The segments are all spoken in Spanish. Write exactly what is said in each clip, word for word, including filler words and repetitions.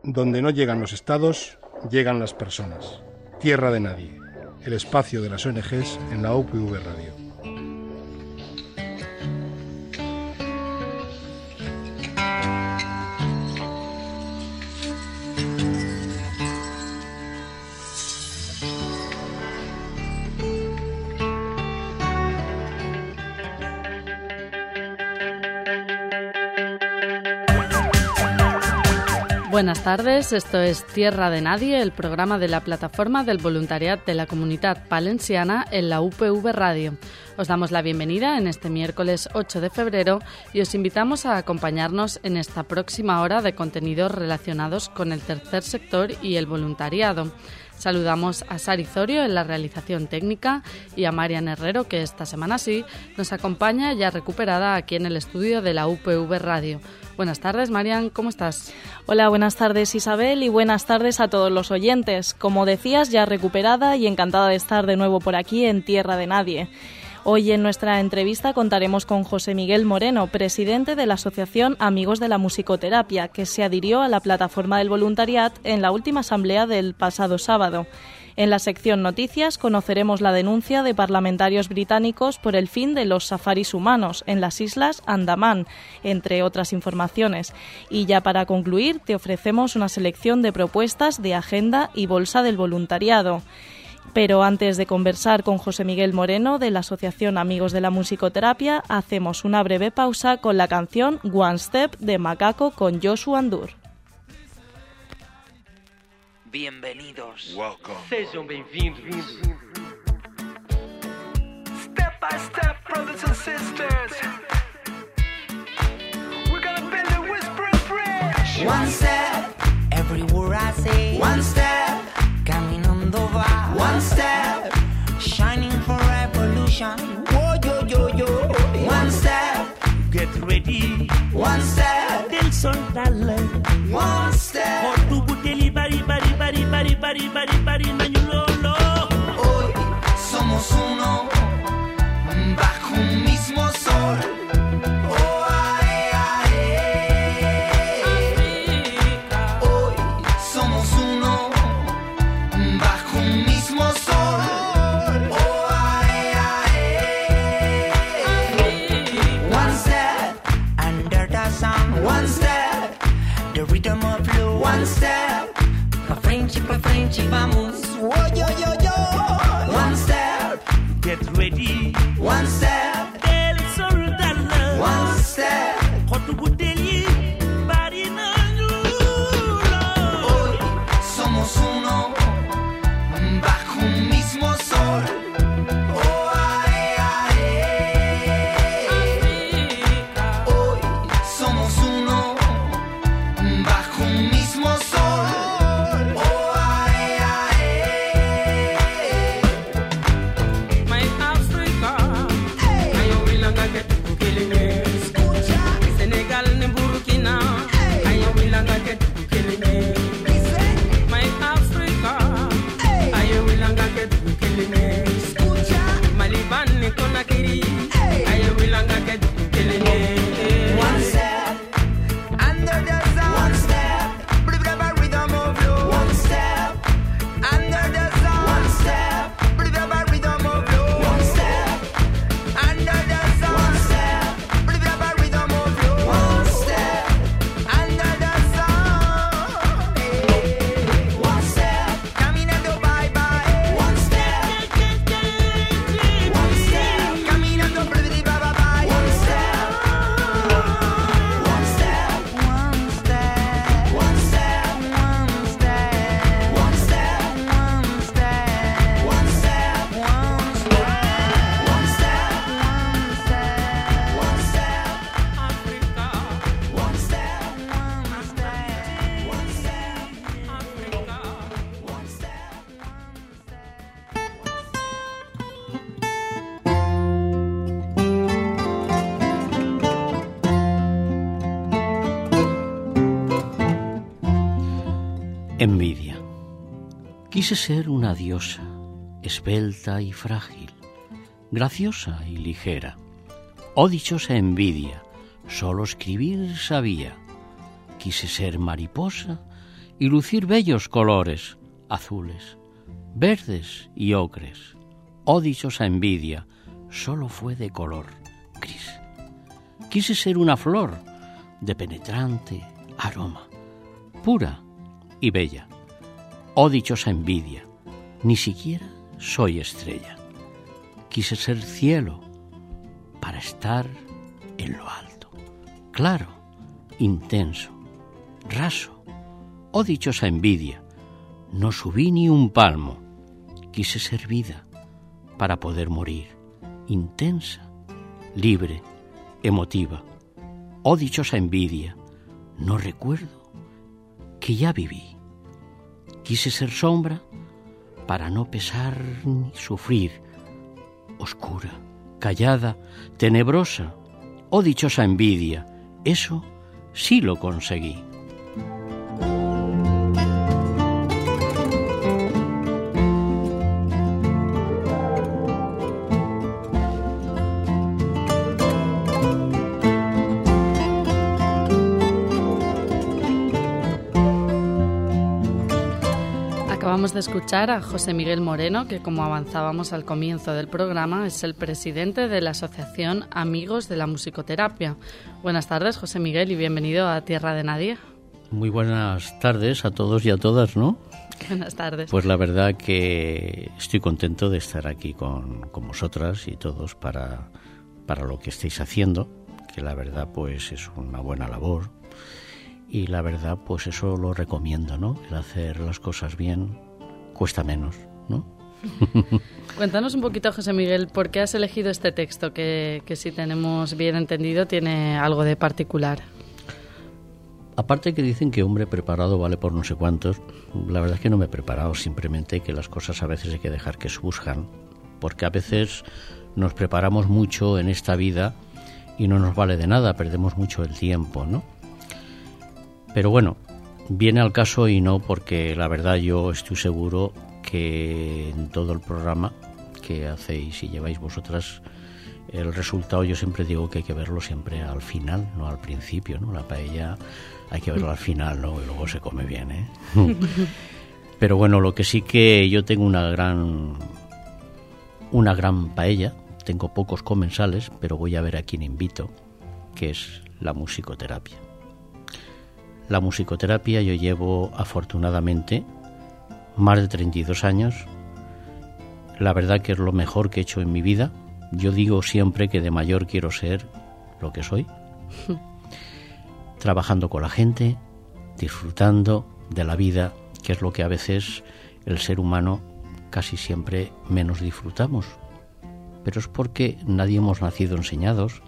donde no llegan los estados, llegan las personas. Tierra de Nadie, el espacio de las O N Ges en la U P V Radio. Buenas tardes, esto es Tierra de Nadie, el programa de la Plataforma del Voluntariat de la Comunitat Valenciana en la U P V Radio. Os damos la bienvenida en este miércoles ocho de febrero y os invitamos a acompañarnos en esta próxima hora de contenidos relacionados con el tercer sector y el voluntariado. Saludamos a Sari Zorio en la realización técnica y a Marian Herrero, que esta semana sí nos acompaña ya recuperada aquí en el estudio de la U P V Radio. Buenas tardes, Marian, ¿cómo estás? Hola, buenas tardes, Isabel, y buenas tardes a todos los oyentes. Como decías, ya recuperada y encantada de estar de nuevo por aquí en Tierra de Nadie. Hoy en nuestra entrevista contaremos con José Miguel Moreno, presidente de la Asociación Amigos de la Musicoterapia, que se adhirió a la plataforma del voluntariat en la última asamblea del pasado sábado. En la sección Noticias conoceremos la denuncia de parlamentarios británicos por el fin de los safaris humanos en las Islas Andamán, entre otras informaciones. Y ya para concluir, te ofrecemos una selección de propuestas de agenda y bolsa del voluntariado. Pero antes de conversar con José Miguel Moreno de la Asociación Amigos de la Musicoterapia, hacemos una breve pausa con la canción One Step de Macaco con Joshua Andur. Bienvenidos. Welcome. Sejam bem-vindos. Step by step, brothers and sisters. We're gonna build a whispering bridge. One step, every word I say. One step, caminando va. One step, shining for revolution. Whoa, yo, yo, yo. One step, Get ready. one step, Del sol dale. one step. Otu buteli bari bari bari bari bari bari bari nañulolo. Hoy somos uno, bajo un mismo sol. Oh, ae, ae. Hoy somos uno, bajo un mismo sol. Oh, ae, ae. One step under the sun. One step, the rhythm of love. One step, pa' frente, pa' frente, vamos. Oh, yo, yo, yo. One step, Get ready. one step, Del sol dale. one step. Otu buteli bari nañulolo. Hoy somos uno, bajo un mismo sol. Oh, ae, ae. Hoy somos uno, bajo un mismo sol. Oh, ae, ae. My Africa, ayo wilanga get killing. Escucha, Senegal ne Burkina, ayo wilanga get killing. My Africa, ayo wilanga get killing. escucha. Maliban ne Conakry, ayo wilanga get killing. One step under the sun. One step, blah, blah, blah, rhythm of love. One step under the sun. One step, blah, blah, blah, rhythm of love. One step under the sun. One step, blah, blah, blah, rhythm of love. One step under the sun. One step, caminando bye bye. One step, one step, caminando bye bye bye. One step. One step, one step, one step, one step, one step, one step, one step, one step, one step, one step, Africa, one step, one step, one step, Africa. one step. Envidia. Quise ser una diosa, esbelta y frágil, graciosa y ligera. Oh dichosa envidia, solo escribir sabía. Quise ser mariposa y lucir bellos colores, azules, verdes y ocres. Oh dichosa envidia, solo fue de color gris. Quise ser una flor de penetrante aroma, pura y bella. Oh dichosa envidia, ni siquiera soy estrella. Quise ser cielo para estar en lo alto, claro, intenso, raso. Oh dichosa envidia, no subí ni un palmo. Quise ser vida para poder morir, intensa, libre, emotiva. Oh dichosa envidia, no recuerdo que ya viví. Quise ser sombra para no pesar ni sufrir, oscura, callada, tenebrosa. Oh dichosa envidia, eso sí lo conseguí. Acabamos de escuchar a José Miguel Moreno, que como avanzábamos al comienzo del programa, es el presidente de la Asociación Amigos de la Musicoterapia. Buenas tardes, José Miguel, y bienvenido a Tierra de Nadie. Muy buenas tardes a todos y a todas, ¿no? Buenas tardes. Pues la verdad que estoy contento de estar aquí con, con vosotras y todos para, para lo que estáis haciendo, que la verdad pues es una buena labor. Y la verdad, pues eso lo recomiendo, ¿no? El hacer las cosas bien cuesta menos, ¿no? Cuéntanos un poquito, José Miguel, ¿por qué has elegido este texto que, que si tenemos bien entendido, tiene algo de particular? Aparte que dicen que hombre preparado vale por no sé cuántos, la verdad es que no me he preparado, simplemente que las cosas a veces hay que dejar que surjan, porque a veces nos preparamos mucho en esta vida y no nos vale de nada, perdemos mucho el tiempo, ¿no? Pero bueno, viene al caso y no, porque la verdad yo estoy seguro que en todo el programa que hacéis y lleváis vosotras, el resultado yo siempre digo que hay que verlo siempre al final, no al principio, ¿no? La paella hay que verlo al final, ¿no? Y luego se come bien, ¿eh? Pero bueno, lo que sí que yo tengo una gran, una gran paella, tengo pocos comensales, pero voy a ver a quién invito, que es la musicoterapia. La musicoterapia yo llevo afortunadamente más de treinta y dos años. La verdad que es lo mejor que he hecho en mi vida. Yo digo siempre que de mayor quiero ser lo que soy. Trabajando con la gente, disfrutando de la vida, que es lo que a veces el ser humano casi siempre menos disfrutamos. Pero es porque nadie hemos nacido enseñados.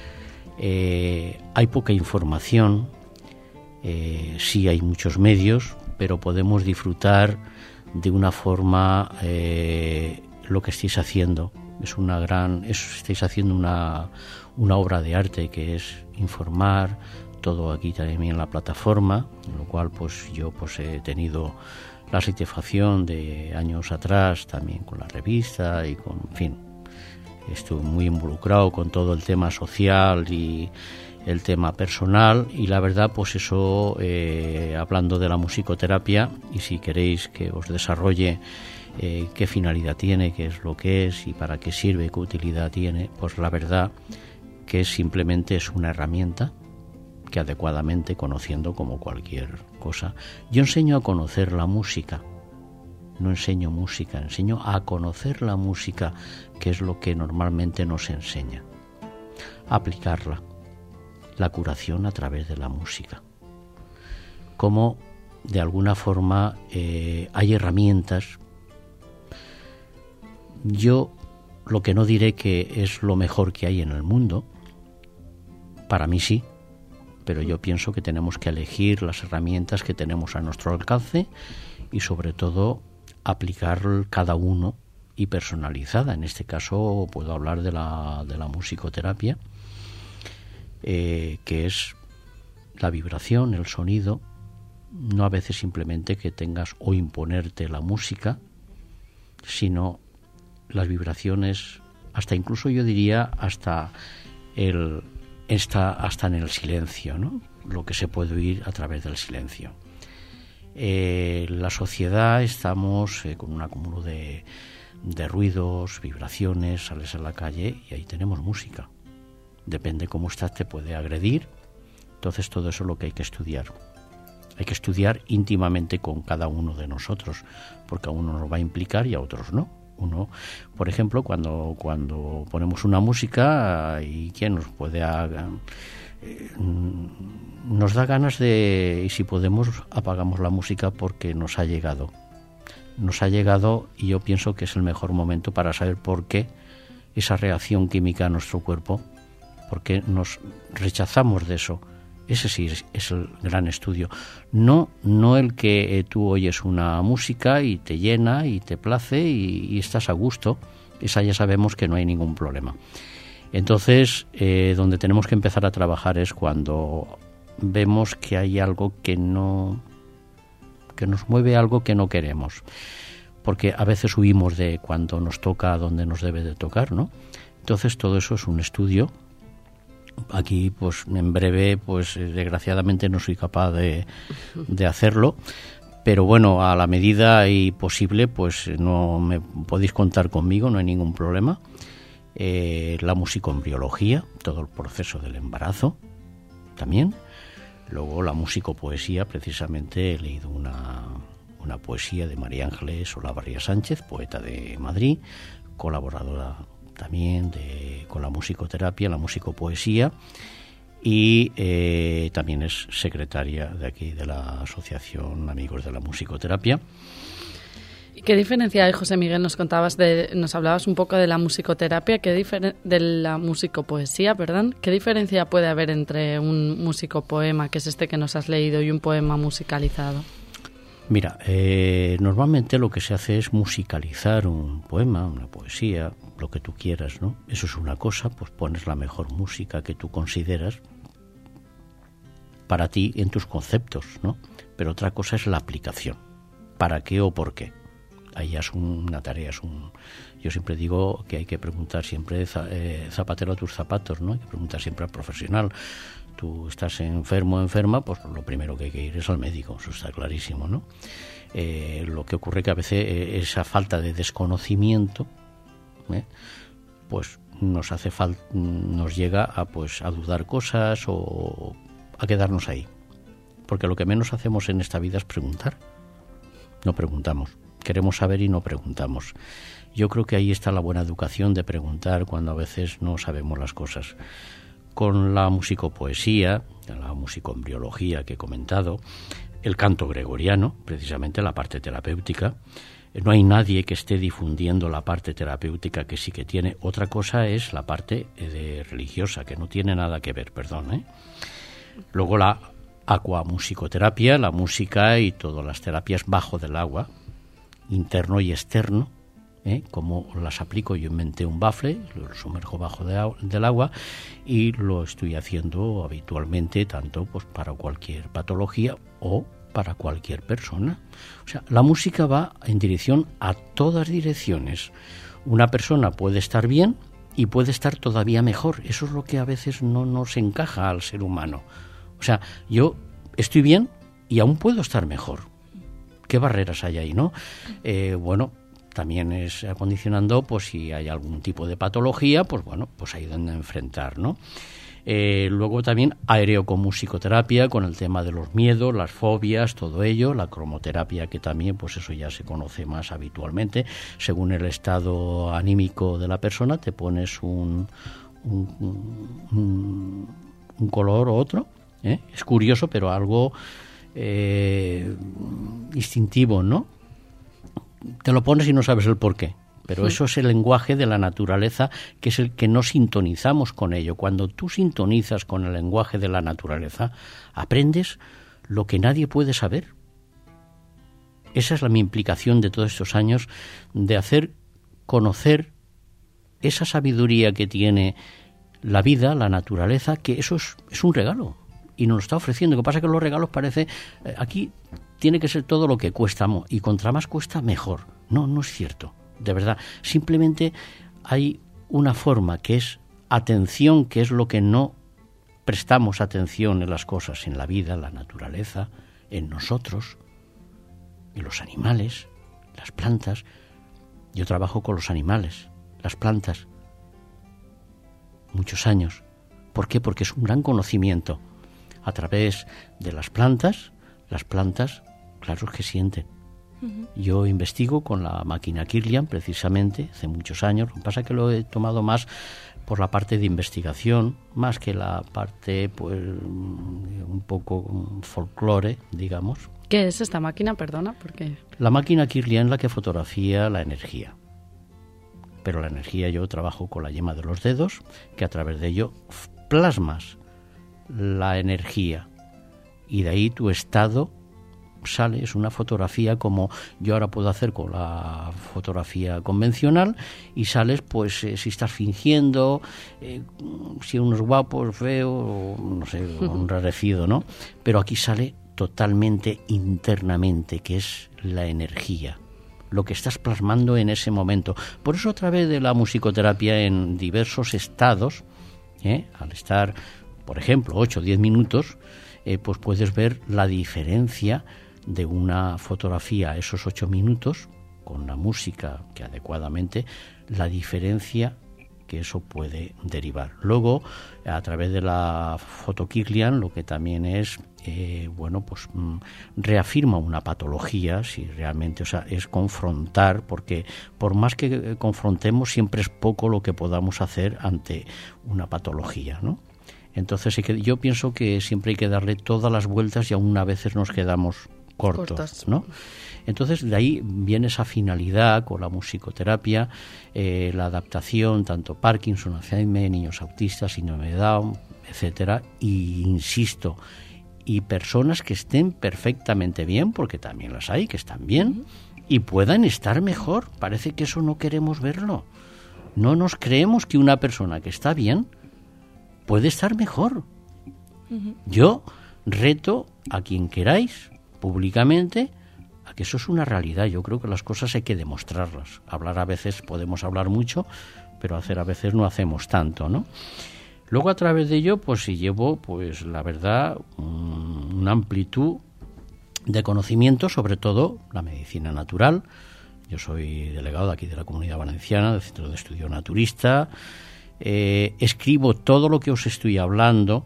Eh, hay poca información. Eh, sí hay muchos medios, pero podemos disfrutar de una forma eh, lo que estáis haciendo. Es una gran, es, estáis haciendo una, una obra de arte que es informar, todo aquí también en la plataforma, en lo cual pues yo pues he tenido la satisfacción de años atrás también con la revista y con, en fin, estuve muy involucrado con todo el tema social y el tema personal, y la verdad pues eso, eh, hablando de la musicoterapia, y si queréis que os desarrolle eh, qué finalidad tiene, qué es lo que es y para qué sirve, qué utilidad tiene, pues la verdad que simplemente es una herramienta que adecuadamente, conociendo como cualquier cosa, yo enseño a conocer la música, no enseño música, enseño a conocer la música, que es lo que normalmente nos enseña, a aplicarla. La curación a través de la música. Como de alguna forma eh, hay herramientas. Yo lo que no diré que es lo mejor que hay en el mundo, para mí sí, pero yo pienso que tenemos que elegir las herramientas que tenemos a nuestro alcance y sobre todo aplicar cada uno y personalizada. En este caso puedo hablar de la, de la musicoterapia, Eh, que es la vibración, el sonido, no a veces simplemente que tengas o imponerte la música, sino las vibraciones, hasta incluso yo diría hasta el está hasta en el silencio, ¿no? Lo que se puede oír a través del silencio. Eh, la sociedad estamos eh, con un acúmulo de, de ruidos, vibraciones, sales a la calle y ahí tenemos música. Depende cómo estás, te puede agredir. Entonces todo eso es lo que hay que estudiar. Hay que estudiar íntimamente con cada uno de nosotros, porque a uno nos va a implicar y a otros no. Uno, por ejemplo, cuando, cuando ponemos una música, y quién nos puede haga, eh, nos da ganas de, y si podemos apagamos la música porque nos ha llegado. Nos ha llegado y yo pienso que es el mejor momento para saber por qué esa reacción química a nuestro cuerpo, por qué nos rechazamos de eso. Ese sí es, es el gran estudio. No, no el que eh, tú oyes una música y te llena y te place y, y estás a gusto. Esa ya sabemos que no hay ningún problema. Entonces, eh, donde tenemos que empezar a trabajar es cuando vemos que hay algo que no, que nos mueve algo que no queremos. Porque a veces huimos de cuando nos toca donde nos debe de tocar, ¿no? Entonces, todo eso es un estudio. Aquí, pues en breve, pues desgraciadamente no soy capaz de, de hacerlo, pero bueno, a la medida y posible, pues no me podéis contar conmigo, no hay ningún problema. Eh, la musicoembriología, todo el proceso del embarazo, también. Luego la musicopoesía, precisamente he leído una, una poesía de María Ángeles Olavarría Sánchez, poeta de Madrid, colaboradora también de, con la musicoterapia, la musicopoesía, y eh, también es secretaria de aquí de la Asociación Amigos de la Musicoterapia. ¿Qué diferencia hay, José Miguel? Nos contabas de, nos hablabas un poco de la musicoterapia, ¿qué diferen, de la musicopoesía, perdón. ¿Qué diferencia puede haber entre un musicopoema, que es este que nos has leído, y un poema musicalizado? Mira, eh, normalmente lo que se hace es musicalizar un poema, una poesía, lo que tú quieras, ¿no? Eso es una cosa, pues pones la mejor música que tú consideras para ti en tus conceptos, ¿no? Pero otra cosa es la aplicación. ¿Para qué o por qué? Ahí ya es una tarea, es un... Yo siempre digo que hay que preguntar siempre eh, zapatero a tus zapatos, ¿no? Hay que preguntar siempre al profesional. Tú estás enfermo o enferma, pues lo primero que hay que ir es al médico, eso está clarísimo, ¿no? Eh, lo que ocurre que a veces eh, esa falta de desconocimiento, ¿eh? pues nos hace falta, nos llega a pues a dudar cosas o a quedarnos ahí, porque lo que menos hacemos en esta vida es preguntar. No preguntamos, queremos saber y no preguntamos. Yo creo que ahí está la buena educación de preguntar cuando a veces no sabemos las cosas. Con la musicopoesía, la musicoembriología que he comentado, el canto gregoriano, precisamente la parte terapéutica, no hay nadie que esté difundiendo la parte terapéutica, que sí que tiene. Otra cosa es la parte de religiosa, que no tiene nada que ver, perdón, ¿eh? Luego la acuamusicoterapia, la música y todas las terapias bajo del agua, interno y externo, ¿eh? Como las aplico, yo inventé un bafle, lo sumerjo bajo de, del agua y lo estoy haciendo habitualmente, tanto pues para cualquier patología o para cualquier persona. O sea, la música va en dirección a todas direcciones. Una persona puede estar bien y puede estar todavía mejor. Eso es lo que a veces no nos encaja al ser humano. O sea, yo estoy bien y aún puedo estar mejor. ¿Qué barreras hay ahí, no? Eh, bueno, también es acondicionando, pues si hay algún tipo de patología, pues bueno, pues ahí donde enfrentar, ¿no? Eh, luego también aereocomusicoterapia con el tema de los miedos, las fobias, todo ello, la cromoterapia, que también pues eso ya se conoce más habitualmente. Según el estado anímico de la persona te pones un, un, un, un color u otro, ¿eh? Es curioso, pero algo eh, instintivo, ¿no? Te lo pones y no sabes el por qué. Pero eso es el lenguaje de la naturaleza, que es el que no sintonizamos con ello. Cuando tú sintonizas con el lenguaje de la naturaleza, aprendes lo que nadie puede saber. Esa es la mi implicación de todos estos años, de hacer conocer esa sabiduría que tiene la vida, la naturaleza, que eso es, es un regalo y nos lo está ofreciendo. Lo que pasa es que los regalos parece... Eh, aquí tiene que ser todo lo que cuesta, y contra más cuesta, mejor. No, no es cierto. De verdad, simplemente hay una forma que es atención, que es lo que no prestamos atención en las cosas, en la vida, en la naturaleza, en nosotros, y los animales, las plantas. Yo trabajo con los animales, las plantas, muchos años. ¿Por qué? Porque es un gran conocimiento. A través de las plantas, las plantas, claro que sienten. Uh-huh. Yo investigo con la máquina Kirlian, precisamente, hace muchos años. Lo que pasa es que lo he tomado más por la parte de investigación, más que la parte, pues, un poco folclore, digamos. ¿Qué es esta máquina? Perdona, porque... La máquina Kirlian es la que fotografía la energía. Pero la energía, yo trabajo con la yema de los dedos, que a través de ello plasmas la energía. Y de ahí tu estado sale, es una fotografía como yo ahora puedo hacer con la fotografía convencional, y sales, pues, eh, si estás fingiendo, eh, si uno es guapo, feo, no sé, un rarecido, ¿no? Pero aquí sale totalmente internamente, que es la energía, lo que estás plasmando en ese momento. Por eso, a través de la musicoterapia, en diversos estados, ¿eh? al estar, por ejemplo, ocho o diez minutos, eh, pues puedes ver la diferencia de una fotografía a esos ocho minutos, con la música que adecuadamente, la diferencia que eso puede derivar. Luego, a través de la foto Kirlian, lo que también es, eh, bueno, pues mm, reafirma una patología, si realmente, o sea, es confrontar, porque por más que confrontemos, siempre es poco lo que podamos hacer ante una patología, ¿no? Entonces, yo pienso que siempre hay que darle todas las vueltas, y aún a veces nos quedamos cortos, cortos. ¿no? Entonces, de ahí viene esa finalidad con la musicoterapia, eh, la adaptación, tanto Parkinson, Alzheimer, niños autistas, síndrome de Down, etcétera. Y insisto, y personas que estén perfectamente bien, porque también las hay que están bien, uh-huh. y puedan estar mejor. Parece que eso no queremos verlo. No nos creemos que una persona que está bien puede estar mejor. Uh-huh. Yo reto a quien queráis públicamente a que eso es una realidad. Yo creo que las cosas hay que demostrarlas. Hablar a veces podemos hablar mucho, pero hacer a veces no hacemos tanto, ¿no? Luego, a través de ello, pues sí llevo, pues la verdad, un, una amplitud de conocimiento, sobre todo la medicina natural. Yo soy delegado de aquí de la Comunidad Valenciana, del Centro de Estudio Naturista. Eh, escribo todo lo que os estoy hablando,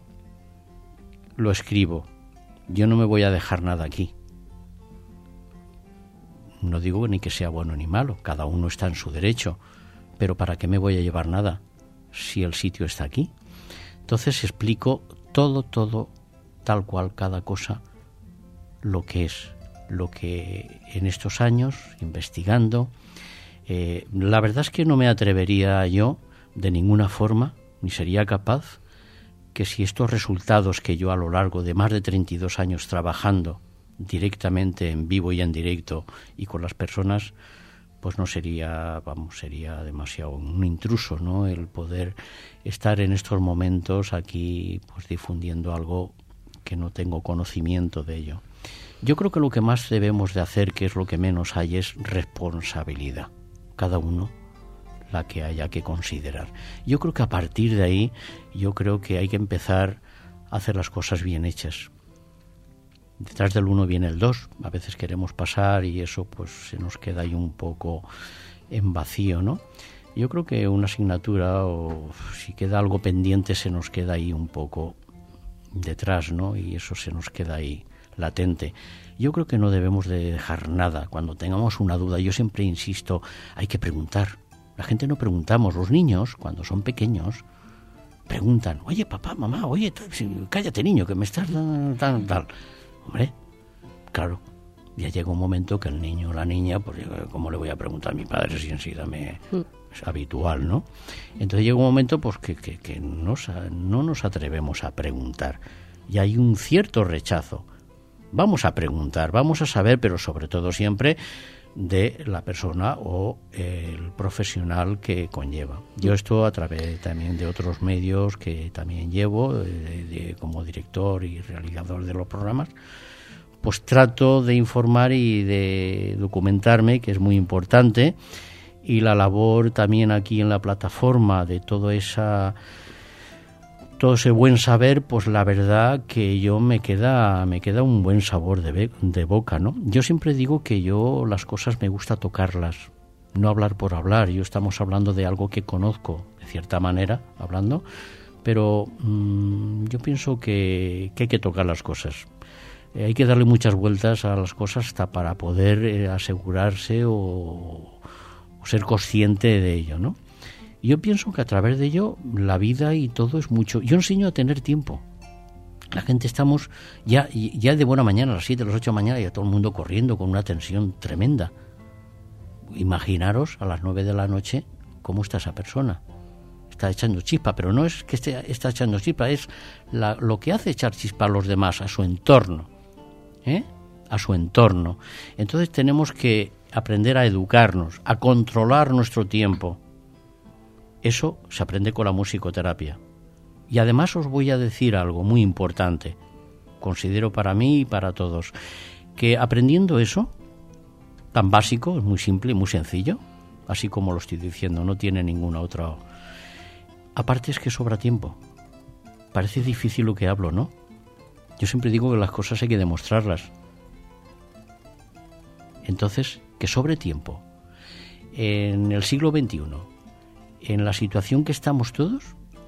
lo escribo. Yo no me voy a dejar nada aquí. No digo ni que sea bueno ni malo, cada uno está en su derecho, pero ¿para qué me voy a llevar nada si el sitio está aquí? Entonces explico todo, todo, tal cual, cada cosa, lo que es, lo que en estos años, investigando, eh, la verdad es que no me atrevería yo de ninguna forma, ni sería capaz, que si estos resultados que yo a lo largo de más de treinta y dos años trabajando directamente en vivo y en directo y con las personas, pues no sería, vamos, sería demasiado un intruso, ¿no? El poder estar en estos momentos aquí, pues difundiendo algo que no tengo conocimiento de ello. Yo creo que lo que más debemos de hacer, que es lo que menos hay, es responsabilidad. Cada uno la que haya que considerar. Yo creo que a partir de ahí, yo creo que hay que empezar a hacer las cosas bien hechas. Detrás del uno viene el dos. A veces queremos pasar y eso pues se nos queda ahí un poco en vacío, ¿no? Yo creo que una asignatura, o si queda algo pendiente, se nos queda ahí un poco detrás, ¿no? Y eso se nos queda ahí latente. Yo creo que no debemos de dejar nada. Cuando tengamos una duda, yo siempre insisto, hay que preguntar. La gente no preguntamos. Los niños, cuando son pequeños, preguntan, oye, papá, mamá, oye, cállate, niño, que me estás dando tal, tal. Hombre, claro, ya llega un momento que el niño o la niña, pues, ¿cómo le voy a preguntar a mi padre si enseguida me es habitual, ¿no? Entonces llega un momento, pues, que, que, que nos, no nos atrevemos a preguntar. Y hay un cierto rechazo. Vamos a preguntar, vamos a saber, pero sobre todo siempre de la persona o el profesional que conlleva. Yo esto a través también de otros medios que también llevo, de, de, como director y realizador de los programas, pues trato de informar y de documentarme, que es muy importante, y la labor también aquí en la plataforma de toda esa todo ese buen saber, pues la verdad que yo me queda me queda un buen sabor de, be- de boca, ¿no? Yo siempre digo que yo las cosas me gusta tocarlas, no hablar por hablar. Yo estamos hablando de algo que conozco, de cierta manera, hablando, pero mmm, yo pienso que, que hay que tocar las cosas. Eh, hay que darle muchas vueltas a las cosas hasta para poder eh, asegurarse o, o ser consciente de ello, ¿no? Yo pienso que a través de ello la vida y todo es mucho. Yo enseño a tener tiempo. La gente estamos ya, ya de buena mañana, a las siete, a las ocho de la mañana, y a todo el mundo corriendo con una tensión tremenda. Imaginaros a las nueve de la noche cómo está esa persona. Está echando chispa, pero no es que esté está echando chispa, es la, lo que hace echar chispa a los demás, a su entorno, ¿eh? A su entorno. Entonces tenemos que aprender a educarnos, a controlar nuestro tiempo. Eso se aprende con la musicoterapia. Y además os voy a decir algo muy importante, considero para mí y para todos, que aprendiendo eso, tan básico, es muy simple, muy sencillo, así como lo estoy diciendo, no tiene ninguna otra. Aparte es que sobra tiempo. Parece difícil lo que hablo, ¿no? Yo siempre digo que las cosas hay que demostrarlas. Entonces, que sobre tiempo. En el siglo veintiuno, en la situación que estamos todos,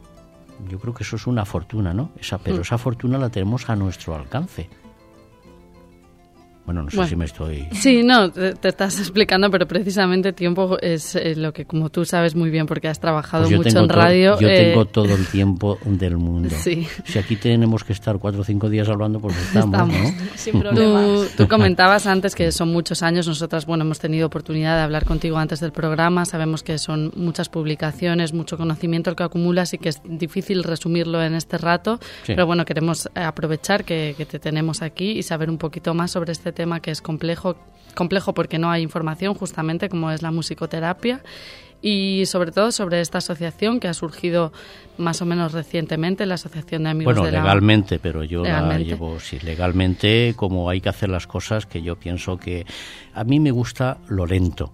yo creo que eso es una fortuna, ¿no? Esa, pero esa fortuna la tenemos a nuestro alcance. Bueno, no sé bueno, si me estoy... Sí, no, te, te estás explicando, pero precisamente tiempo es eh, lo que, como tú sabes muy bien, porque has trabajado pues mucho en todo, radio... Yo eh... tengo todo el tiempo del mundo. Sí. Si aquí tenemos que estar cuatro o cinco días hablando, pues estamos, estamos. ¿no? Sin problemas. Tú, tú comentabas antes que son muchos años. Nosotras, bueno, hemos tenido oportunidad de hablar contigo antes del programa. Sabemos que son muchas publicaciones, mucho conocimiento el que acumulas y que es difícil resumirlo en este rato. Sí. Pero bueno, queremos aprovechar que, que te tenemos aquí y saber un poquito más sobre este tema que es complejo. Complejo porque no hay información, justamente como es la musicoterapia, y sobre todo sobre esta asociación que ha surgido más o menos recientemente, la Asociación de Amigos bueno, de la... Bueno, legalmente, pero yo legalmente. la llevo, sí, legalmente, como hay que hacer las cosas, que yo pienso que a mí me gusta lo lento,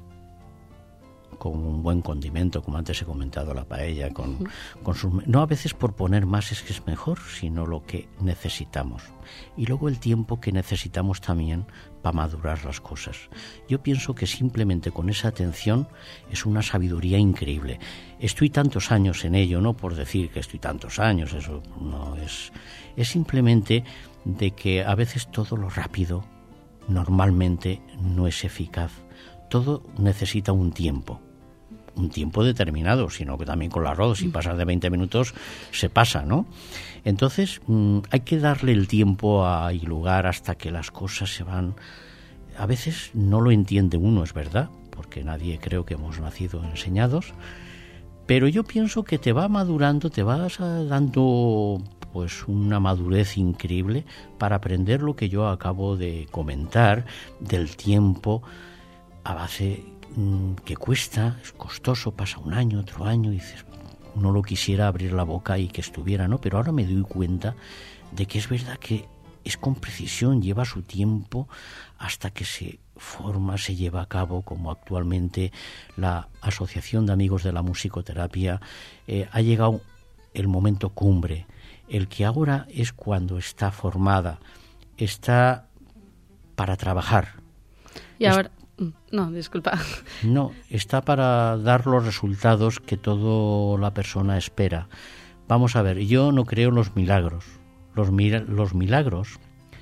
con un buen condimento, como antes he comentado, la paella, con, uh-huh. con sus... No a veces por poner más es que es mejor, sino lo que necesitamos. Y luego el tiempo que necesitamos también para madurar las cosas. Yo pienso que simplemente con esa atención es una sabiduría increíble. Estoy tantos años en ello, no por decir que estoy tantos años, eso no es... Es simplemente de que a veces todo lo rápido normalmente no es eficaz. Todo necesita un tiempo. Un tiempo determinado, sino que también con el arroz, si pasas de veinte minutos, se pasa, ¿no? Entonces, mmm, hay que darle el tiempo a, y lugar hasta que las cosas se van... A veces no lo entiende uno, es verdad, porque nadie creo que hemos nacido enseñados, pero yo pienso que te va madurando, te vas dando pues una madurez increíble para aprender lo que yo acabo de comentar del tiempo a base... que cuesta, es costoso, pasa un año, otro año, y dices, no lo quisiera abrir la boca y que estuviera, ¿no? Pero ahora me doy cuenta de que es verdad que es con precisión, lleva su tiempo hasta que se forma, se lleva a cabo, como actualmente la Asociación de Amigos de la Musicoterapia. Eh, ha llegado el momento cumbre, el que ahora es cuando está formada, está para trabajar. Y ahora... No, disculpa. No, está para dar los resultados que toda la persona espera. Vamos a ver, yo no creo en los milagros. Los, mira, los milagros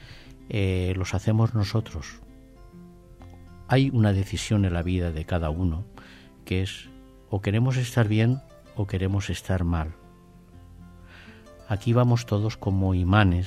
eh, los hacemos nosotros. Hay una decisión en la vida de cada uno, que es o queremos estar bien o queremos estar mal. Aquí vamos todos como imanes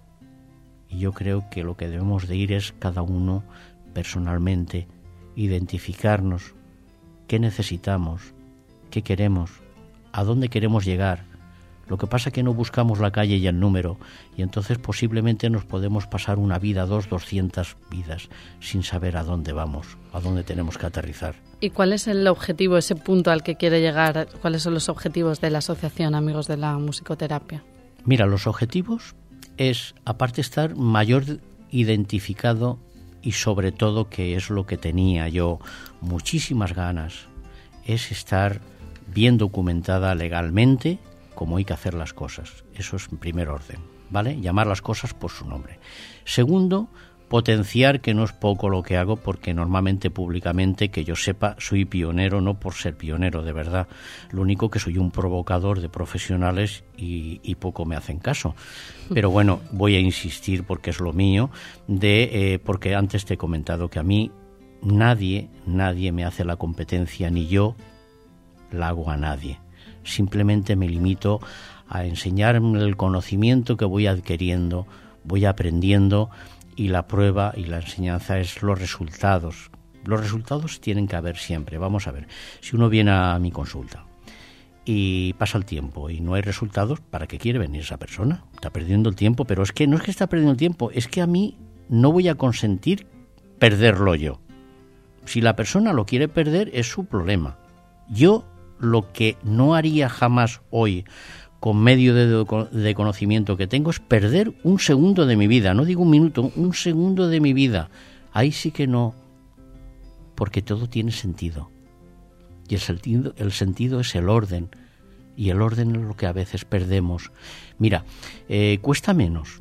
y yo creo que lo que debemos de ir es cada uno personalmente, identificarnos qué necesitamos, qué queremos, a dónde queremos llegar. Lo que pasa es que no buscamos la calle y el número, y entonces posiblemente nos podemos pasar una vida, dos, doscientas vidas, sin saber a dónde vamos, a dónde tenemos que aterrizar. ¿Y cuál es el objetivo, ese punto al que quiere llegar? ¿Cuáles son los objetivos de la Asociación Amigos de la Musicoterapia? Mira, los objetivos es, aparte, estar mayor identificado y sobre todo, que es lo que tenía yo muchísimas ganas, es estar bien documentada legalmente como hay que hacer las cosas. Eso es en primer orden, ¿vale? Llamar las cosas por su nombre. Segundo, potenciar, que no es poco lo que hago, porque normalmente públicamente, que yo sepa, soy pionero, no por ser pionero de verdad. Lo único que soy un provocador de profesionales y, y poco me hacen caso. Pero bueno, voy a insistir porque es lo mío, de eh, porque antes te he comentado que a mí nadie, nadie me hace la competencia, ni yo la hago a nadie. Simplemente me limito a enseñar el conocimiento que voy adquiriendo, voy aprendiendo, y la prueba y la enseñanza es los resultados. Los resultados tienen que haber siempre. Vamos a ver, si uno viene a mi consulta y pasa el tiempo y no hay resultados, ¿para qué quiere venir esa persona? Está perdiendo el tiempo, pero es que no es que está perdiendo el tiempo, es que a mí no voy a consentir perderlo yo. Si la persona lo quiere perder, es su problema. Yo lo que no haría jamás hoy, con medio de, de conocimiento que tengo, es perder un segundo de mi vida. No digo un minuto, un segundo de mi vida. Ahí sí que no, porque todo tiene sentido. Y el sentido, el sentido es el orden. Y el orden es lo que a veces perdemos. Mira, eh, cuesta menos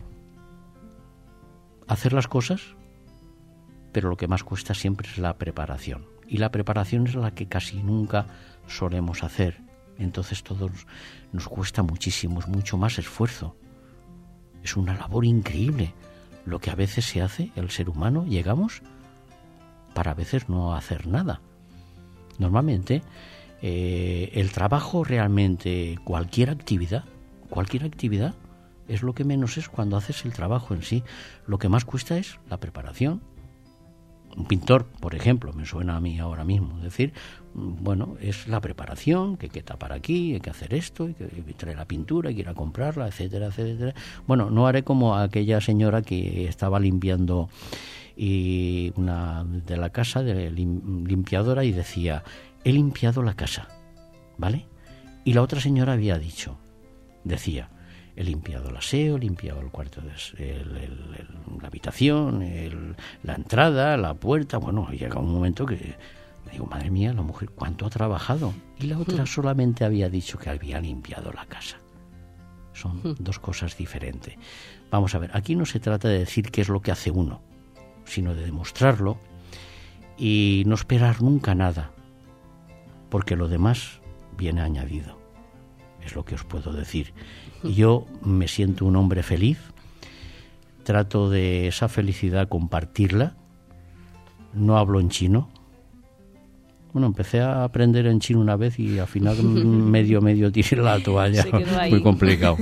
hacer las cosas, pero lo que más cuesta siempre es la preparación. Y la preparación es la que casi nunca solemos hacer. Entonces todo nos, nos cuesta muchísimo, es mucho más esfuerzo. Es una labor increíble lo que a veces se hace el ser humano. Llegamos para a veces no hacer nada. Normalmente eh, el trabajo realmente, cualquier actividad, cualquier actividad es lo que menos es cuando haces el trabajo en sí. Lo que más cuesta es la preparación. Un pintor, por ejemplo, me suena a mí ahora mismo, es decir, bueno, es la preparación, que hay que tapar aquí, hay que hacer esto, hay que traer la pintura, hay que ir a comprarla, etcétera, etcétera. Bueno, no haré como aquella señora que estaba limpiando y una de la casa, de limpiadora, y decía, he limpiado la casa, ¿vale? Y la otra señora había dicho, decía, he limpiado el aseo, he limpiado el cuarto, de, el, el, el, la habitación, el, la entrada, la puerta. Bueno, llega un momento que me digo, madre mía, la mujer, ¿cuánto ha trabajado? Y la otra solamente había dicho que había limpiado la casa. Son dos cosas diferentes. Vamos a ver, aquí no se trata de decir qué es lo que hace uno, sino de demostrarlo y no esperar nunca nada, porque lo demás viene añadido. Es lo que os puedo decir. Y yo me siento un hombre feliz, trato de esa felicidad compartirla, no hablo en chino. Bueno, empecé a aprender en chino una vez y al final medio medio tiré la toalla, muy complicado.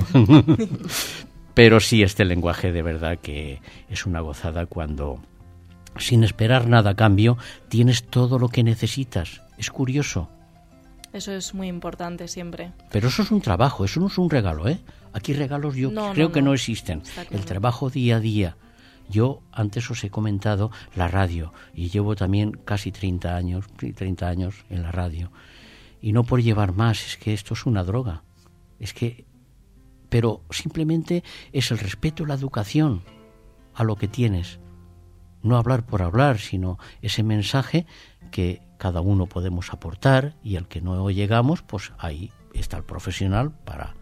Pero sí, este lenguaje de verdad que es una gozada cuando, sin esperar nada a cambio, tienes todo lo que necesitas. Es curioso. Eso es muy importante siempre. Pero eso es un trabajo, eso no es un regalo, ¿eh? Aquí regalos yo no, creo no, que no. no existen. Claro. El trabajo día a día. Yo antes os he comentado la radio y llevo también casi treinta años, treinta años en la radio. Y no por llevar más, es que esto es una droga. Es que, pero simplemente es el respeto, la educación a lo que tienes. No hablar por hablar, sino ese mensaje que cada uno podemos aportar, y al que no llegamos, pues ahí está el profesional para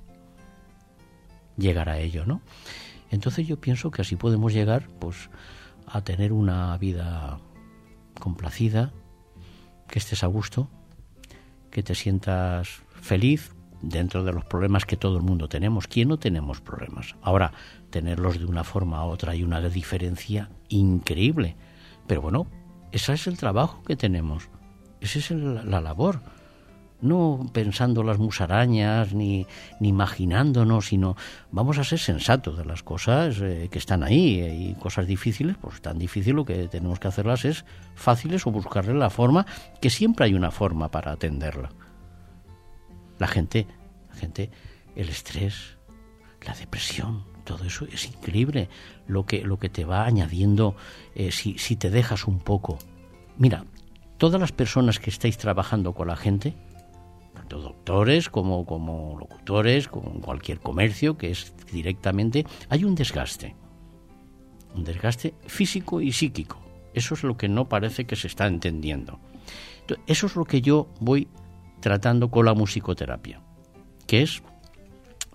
llegar a ello, ¿no? Entonces yo pienso que así podemos llegar, pues, a tener una vida complacida, que estés a gusto, que te sientas feliz dentro de los problemas que todo el mundo tenemos. ¿Quién no tenemos problemas? Ahora, tenerlos de una forma a otra hay una diferencia increíble. Pero bueno, ese es el trabajo que tenemos. Esa es el, la labor. No pensando las musarañas ni, ni imaginándonos, sino vamos a ser sensatos de las cosas eh, que están ahí. Y cosas difíciles, pues tan difícil, lo que tenemos que hacerlas es fáciles o buscarle la forma, que siempre hay una forma para atenderla. La gente, la gente, el estrés, la depresión, todo eso es increíble lo que, lo que te va añadiendo eh, si, si te dejas un poco. Mira, todas las personas que estáis trabajando con la gente, tanto doctores como, como locutores, con cualquier comercio que es directamente, hay un desgaste, un desgaste físico y psíquico. Eso es lo que no parece que se está entendiendo. Entonces, eso es lo que yo voy tratando con la musicoterapia, que es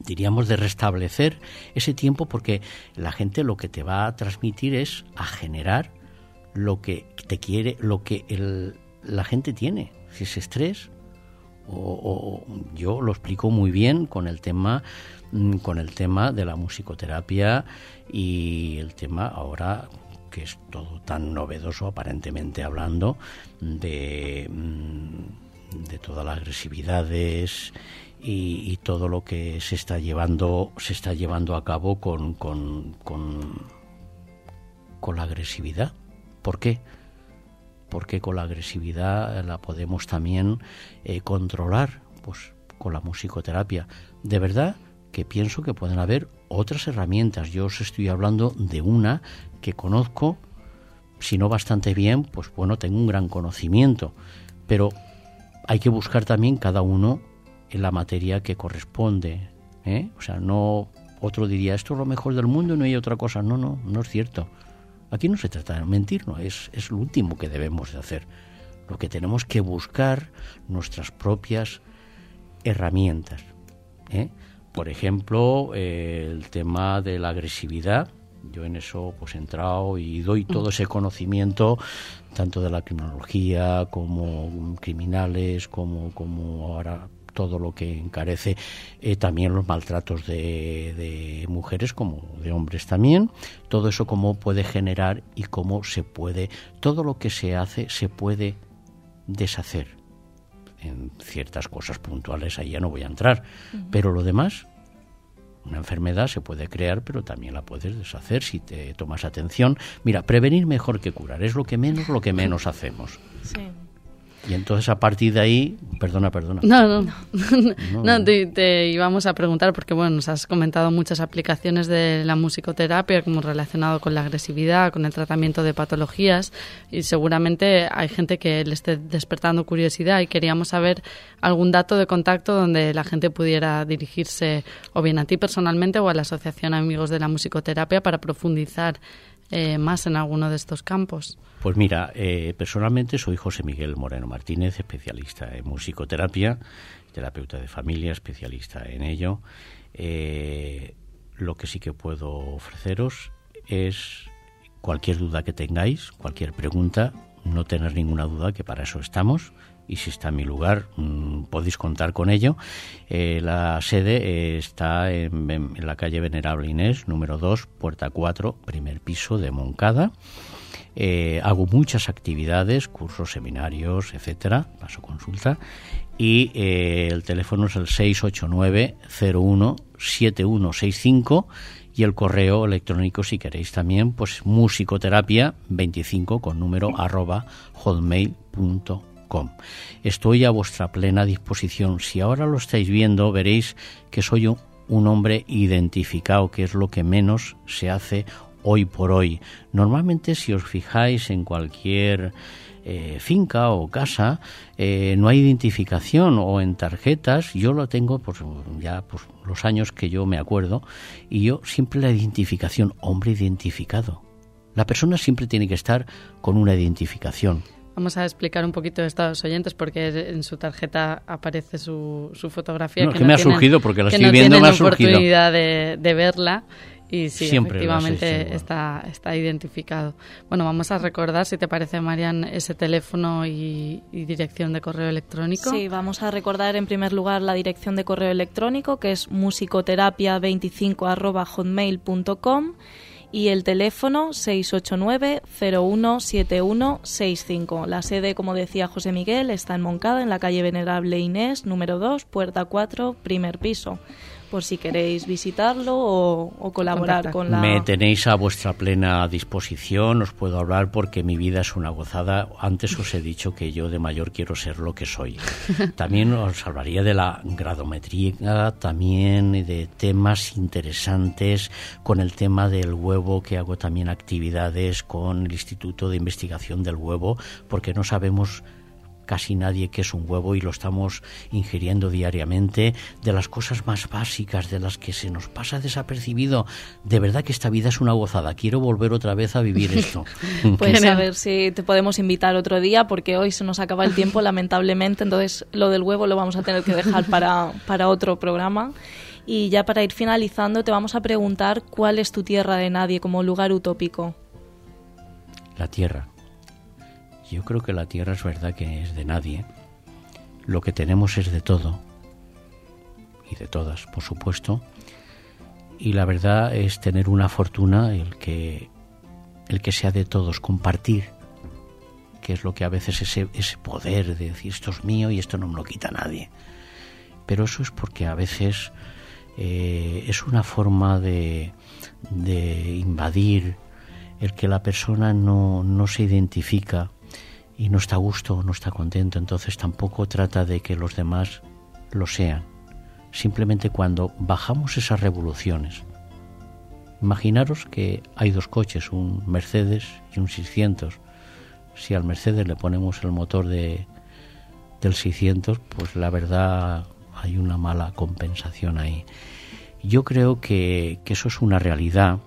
diríamos, de restablecer ese tiempo, porque la gente lo que te va a transmitir es a generar lo que te quiere, lo que el, la gente tiene, si es estrés. O, o yo lo explico muy bien con el tema con el tema de la musicoterapia y el tema ahora que es todo tan novedoso aparentemente hablando de, de todas las agresividades y, y todo lo que se está llevando se está llevando a cabo con con, con, con la agresividad. ¿Por qué? Porque con la agresividad la podemos también eh, controlar, pues con la musicoterapia. De verdad que pienso que pueden haber otras herramientas. Yo os estoy hablando de una que conozco, si no bastante bien, pues bueno, tengo un gran conocimiento, pero hay que buscar también cada uno en la materia que corresponde, ¿eh? O sea, no otro diría, esto es lo mejor del mundo y no hay otra cosa. No, no, no es cierto. Aquí no se trata de mentir, no, es, es lo último que debemos de hacer. Lo que tenemos que buscar nuestras propias herramientas, ¿eh? Por ejemplo, eh, el tema de la agresividad. Yo en eso pues he entrado y doy todo ese conocimiento, tanto de la criminología como criminales, como, como ahora todo lo que encarece, eh, también los maltratos de, de mujeres como de hombres también, todo eso cómo puede generar y cómo se puede, todo lo que se hace se puede deshacer en ciertas cosas puntuales, ahí ya no voy a entrar, uh-huh. Pero lo demás, una enfermedad se puede crear, pero también la puedes deshacer si te tomas atención. Mira, prevenir mejor que curar, es lo que menos, lo que menos hacemos. Sí. Y entonces a partir de ahí, perdona, perdona. No, no, no, no, no te, te íbamos a preguntar porque bueno, nos has comentado muchas aplicaciones de la musicoterapia como relacionado con la agresividad, con el tratamiento de patologías y seguramente hay gente que le esté despertando curiosidad y queríamos saber algún dato de contacto donde la gente pudiera dirigirse o bien a ti personalmente o a la Asociación Amigos de la Musicoterapia para profundizar Eh, más en alguno de estos campos. Pues mira, eh, personalmente soy José Miguel Moreno Martínez, especialista en musicoterapia, terapeuta de familia, especialista en ello. Eh, lo que sí que puedo ofreceros es cualquier duda que tengáis, cualquier pregunta, no tener ninguna duda que para eso estamos. Y si está en mi lugar, mmm, podéis contar con ello. Eh, la sede eh, está en, en la calle Venerable Inés, número dos, puerta cuatro, primer piso de Moncada. Eh, hago muchas actividades, cursos, seminarios, etcétera, paso consulta. Y eh, el teléfono es el seis ocho nueve cero uno siete uno seis cinco y el correo electrónico, si queréis también, pues musicoterapia veinticinco con número arroba hotmail punto com. Estoy a vuestra plena disposición. Si ahora lo estáis viendo, veréis que soy un, un hombre identificado, que es lo que menos se hace hoy por hoy. Normalmente, si os fijáis en cualquier eh, finca o casa, eh, no hay identificación, o en tarjetas, yo lo tengo pues, ya pues, los años que yo me acuerdo, y yo siempre la identificación, hombre identificado. La persona siempre tiene que estar con una identificación. Vamos a explicar un poquito esto a los oyentes porque en su tarjeta aparece su, su fotografía. No, que, que no me ha tienen, surgido porque la que estoy no viendo, me ha surgido. oportunidad de, de verla y sí, siempre efectivamente está, está identificado. Bueno, vamos a recordar, si te parece, Marian, ese teléfono y, y dirección de correo electrónico. Sí, vamos a recordar en primer lugar la dirección de correo electrónico, que es musicoterapia veinticinco arroba hotmail punto com. Y el teléfono seis ocho nueve cero uno siete uno seis cinco. La sede, como decía José Miguel, está en Moncada, en la calle Venerable Inés, número dos, puerta cuatro, primer piso. Por si queréis visitarlo o, o colaborar Contacta. con la... Me tenéis a vuestra plena disposición, os puedo hablar porque mi vida es una gozada. Antes os he dicho que yo de mayor quiero ser lo que soy. También os hablaría de la gradometría, también de temas interesantes, con el tema del huevo, que hago también actividades con el Instituto de Investigación del Huevo, porque no sabemos casi nadie qué es un huevo y lo estamos ingiriendo diariamente, de las cosas más básicas, de las que se nos pasa desapercibido. De verdad que esta vida es una gozada. Quiero volver otra vez a vivir esto. Pues a ver si te podemos invitar otro día, porque hoy se nos acaba el tiempo, lamentablemente. Entonces, lo del huevo lo vamos a tener que dejar para, para otro programa. Y ya para ir finalizando te vamos a preguntar cuál es tu tierra de nadie como lugar utópico. La tierra. Yo creo que la tierra es verdad que es de nadie. Lo que tenemos es de todo. Y de todas, por supuesto. Y la verdad es tener una fortuna, el que, el que sea de todos, compartir, que es lo que a veces ese, ese poder de decir esto es mío y esto no me lo quita nadie. Pero eso es porque a veces eh, es una forma de, de invadir el que la persona no, no se identifica y no está a gusto, no está contento, entonces tampoco trata de que los demás lo sean. Simplemente cuando bajamos esas revoluciones, imaginaros que hay dos coches, un Mercedes y un seiscientos. Si al Mercedes le ponemos el motor de, del seiscientos, pues la verdad hay una mala compensación ahí. Yo creo que, que eso es una realidad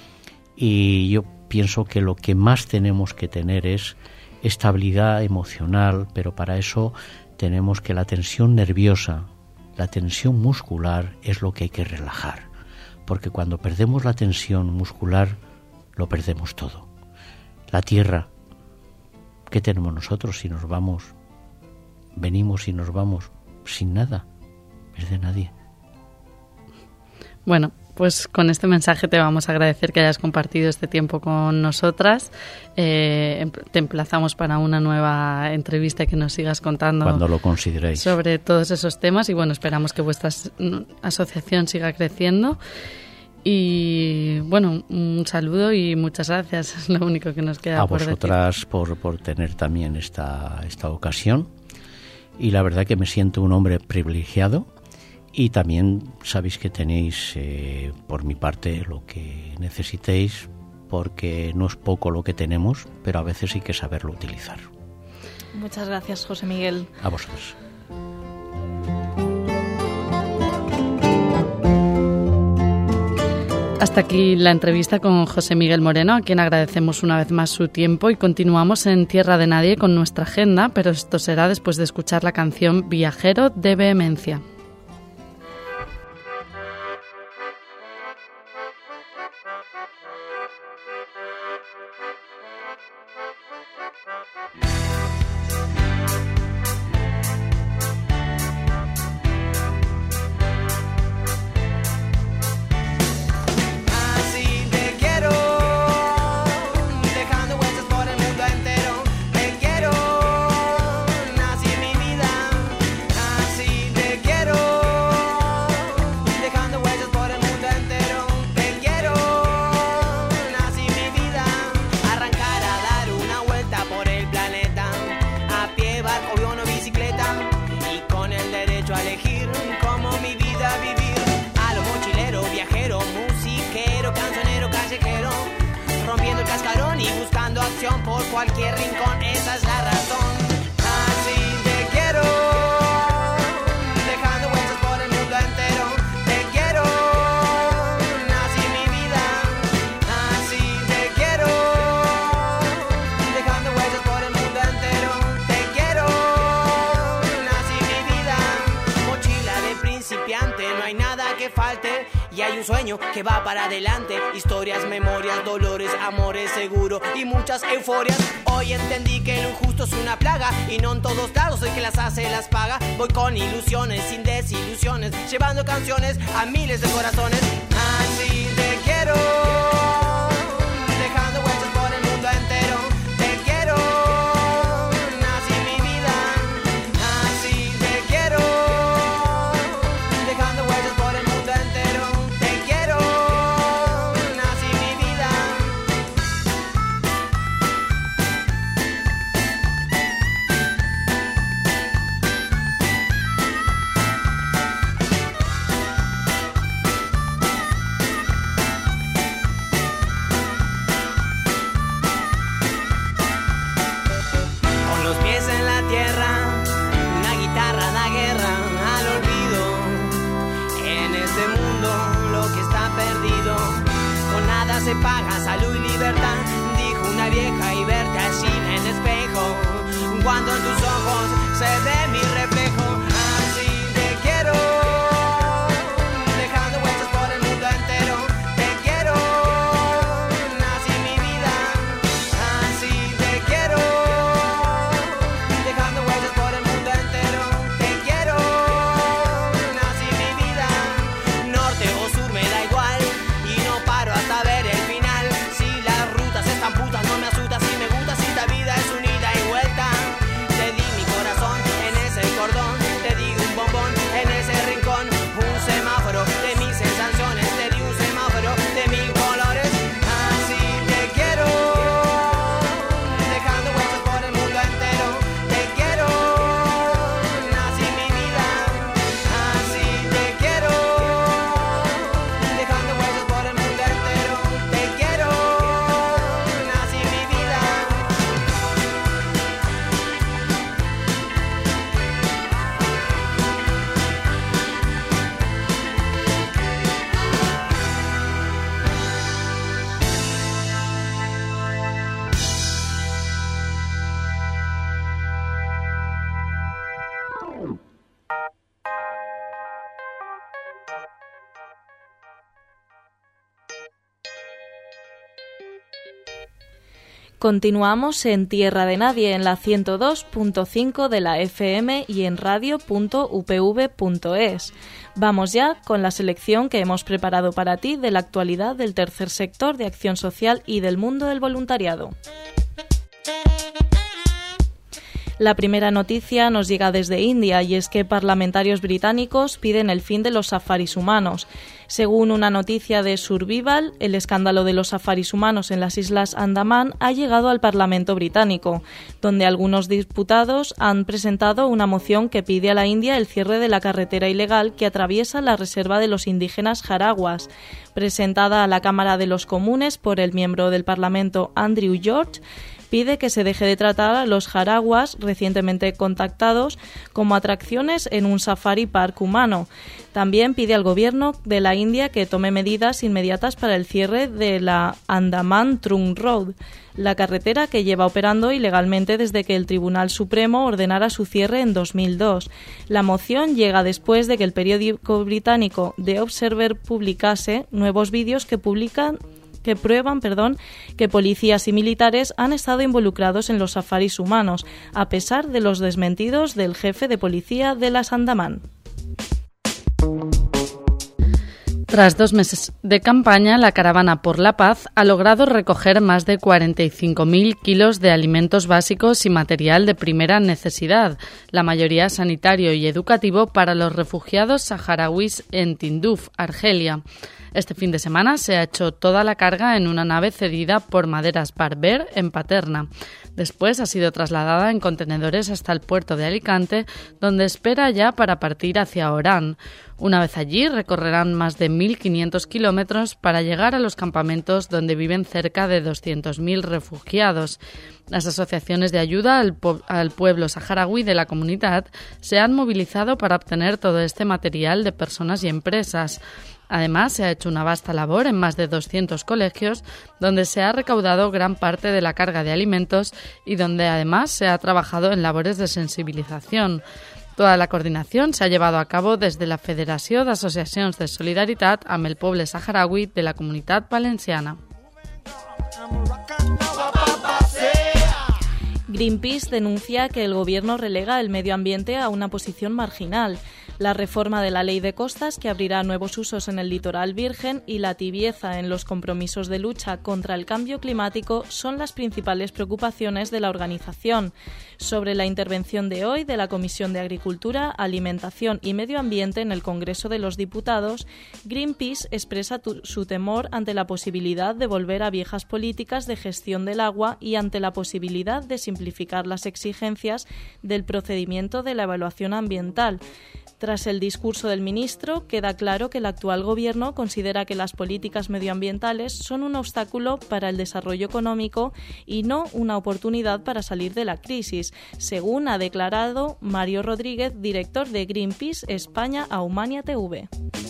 y yo pienso que lo que más tenemos que tener es estabilidad emocional, pero para eso tenemos que la tensión nerviosa, la tensión muscular es lo que hay que relajar, porque cuando perdemos la tensión muscular lo perdemos todo. La tierra, ¿qué tenemos nosotros si nos vamos? Venimos y nos vamos sin nada, es de nadie. Bueno, pues con este mensaje te vamos a agradecer que hayas compartido este tiempo con nosotras. Eh, te emplazamos para una nueva entrevista y que nos sigas contando cuando lo consideréis sobre todos esos temas y bueno, esperamos que vuestra asociación siga creciendo. Y bueno, un saludo y muchas gracias, es lo único que nos queda a por vosotras decir. por, por tener también esta, esta ocasión y la verdad que me siento un hombre privilegiado. Y también sabéis que tenéis eh, por mi parte lo que necesitéis, porque no es poco lo que tenemos, pero a veces hay que saberlo utilizar. Muchas gracias, José Miguel. A vosotros. Hasta aquí la entrevista con José Miguel Moreno, a quien agradecemos una vez más su tiempo y continuamos en Tierra de Nadie con nuestra agenda, pero esto será después de escuchar la canción Viajero de Vehemencia. Por cualquier rincón, esa es la razón. Así te quiero, dejando huellas por el mundo entero. Te quiero, así mi vida. Así te quiero, dejando huellas por el mundo entero. Te quiero, así mi vida. Mochila de principiante, no hay nada que falte. Y hay un sueño que va para adelante. Historias, memorias, dolores, amores seguro y muchas euforias. Hoy entendí que lo injusto es una plaga y no en todos lados el que las hace las paga. Voy con ilusiones, sin desilusiones, llevando canciones a miles de corazones. Así te quiero, dejando huellas por el mundo entero. Te quiero, así mi vida. Así te quiero, dejando huellas por el mundo entero. Se paga salud y libertad, dijo una vieja y verte así en el espejo, cuando en tus ojos se ve mi reflejo. Así te quiero, deja Continuamos en Tierra de Nadie, en la ciento dos punto cinco de la F M y en radio punto u p v punto es. Vamos ya con la selección que hemos preparado para ti de la actualidad del tercer sector de acción social y del mundo del voluntariado. La primera noticia nos llega desde India y es que parlamentarios británicos piden el fin de los safaris humanos. Según una noticia de Survival, el escándalo de los safaris humanos en las Islas Andamán ha llegado al Parlamento británico, donde algunos diputados han presentado una moción que pide a la India el cierre de la carretera ilegal que atraviesa la reserva de los indígenas jaraguas. Presentada a la Cámara de los Comunes por el miembro del Parlamento Andrew George, pide que se deje de tratar a los jaraguas recientemente contactados como atracciones en un safari park humano. También pide al gobierno de la India que tome medidas inmediatas para el cierre de la Andaman Trunk Road, la carretera que lleva operando ilegalmente desde que el Tribunal Supremo ordenara su cierre en dos mil dos. La moción llega después de que el periódico británico The Observer publicase nuevos vídeos que publican que prueban, perdón, que policías y militares han estado involucrados en los safaris humanos, a pesar de los desmentidos del jefe de policía de las Andamán. Tras dos meses de campaña, la Caravana por la Paz ha logrado recoger más de cuarenta y cinco mil kilos de alimentos básicos y material de primera necesidad, la mayoría sanitario y educativo para los refugiados saharauis en Tinduf, Argelia. Este fin de semana se ha hecho toda la carga en una nave cedida por Maderas Barber en Paterna. Después ha sido trasladada en contenedores hasta el puerto de Alicante, donde espera ya para partir hacia Orán. Una vez allí, recorrerán más de mil quinientos kilómetros para llegar a los campamentos donde viven cerca de doscientos mil refugiados. Las asociaciones de ayuda al, po- al pueblo saharaui de la comunidad se han movilizado para obtener todo este material de personas y empresas. Además, se ha hecho una vasta labor en más de doscientos colegios, donde se ha recaudado gran parte de la carga de alimentos y donde además se ha trabajado en labores de sensibilización. Toda la coordinación se ha llevado a cabo desde la Federació d'Associacions de Solidaritat amb el Poble Saharaui de la Comunitat Valenciana. Greenpeace denuncia que el gobierno relega el medio ambiente a una posición marginal. La reforma de la ley de costas, que abrirá nuevos usos en el litoral virgen, y la tibieza en los compromisos de lucha contra el cambio climático son las principales preocupaciones de la organización. Sobre la intervención de hoy de la Comisión de Agricultura, Alimentación y Medio Ambiente en el Congreso de los Diputados, Greenpeace expresa tu- su temor ante la posibilidad de volver a viejas políticas de gestión del agua y ante la posibilidad de simplificar las exigencias del procedimiento de la evaluación ambiental. Tras el discurso del ministro, queda claro que el actual gobierno considera que las políticas medioambientales son un obstáculo para el desarrollo económico y no una oportunidad para salir de la crisis, según ha declarado Mario Rodríguez, director de Greenpeace España a Humania T V.